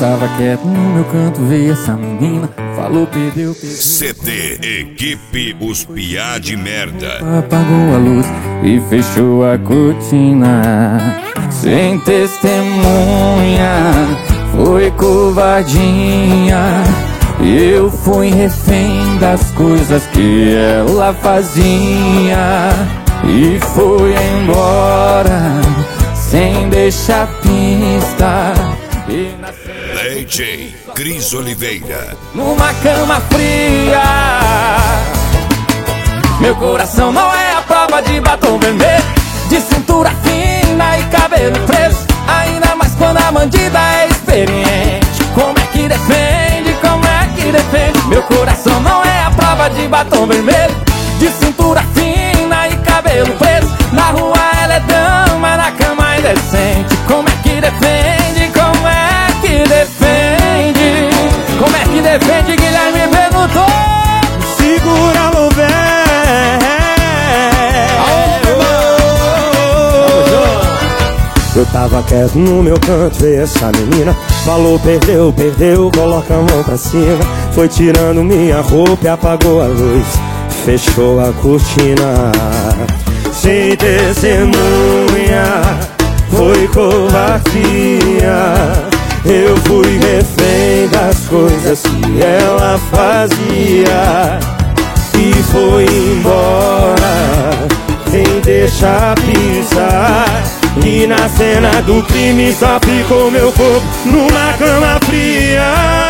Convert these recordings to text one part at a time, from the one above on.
tava quieto no meu canto, veio essa menina, falou, perdeu. CT Equipe Os Piá de Merda. Apagou a luz e fechou a cortina. Sem testemunha, foi covardia. Eu fui refém das coisas que ela fazia e foi embora sem deixar pista. DJ Cris Oliveira. Numa cama fria, meu coração não é a prova de batom vermelho, de cintura fina e cabelo preso. Ainda mais quando a bandida é experiente. Como é que defende, como é que defende? Meu coração não é a prova de batom vermelho, de cintura fina e cabelo preso. Na rua ela é dama, na cama é indecente. Como é que defende, como é que defende? Como é que defende, Guilherme perguntou. Segura o Eu tava quieto no meu canto e essa menina falou, perdeu, perdeu, coloca a mão pra cima. Foi tirando minha roupa e apagou a luz, fechou a cortina. Sem testemunha, foi covardia. Eu fui refém das coisas que ela fazia e foi embora sem deixar pisar. E na cena do crime só ficou meu corpo numa cama fria.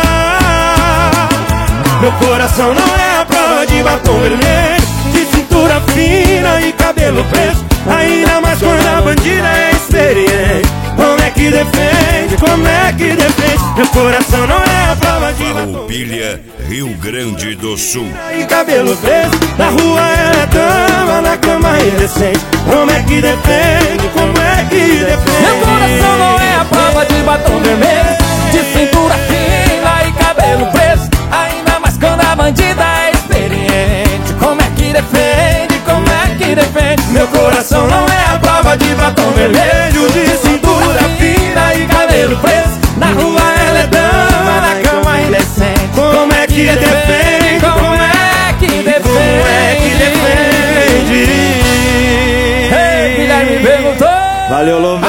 Meu coração não é a prova de batom vermelho, de cintura fina e cabelo preso. Ainda mais quando a bandida é experiente. Como é que defende, como é que defende? Meu coração não é a prova de batom Farroupilha, Rio Grande do Sul. E cabelo preso, na rua ela é dama, na cama é indecente. Como é que defende, como é que defende? Meu coração não é a prova de batom vermelho, de cintura fina e cabelo preso. Ainda mais quando a bandida é experiente. Como é que defende, como é que defende? Meu coração não é a prova de batom vermelho, de cintura fina e cabelo preso. Na rua ela é dama, na cama é indecente. Como é que defende, como é que defende? como é que defende? Ei, Guilherme perguntou. Valeu, Lô.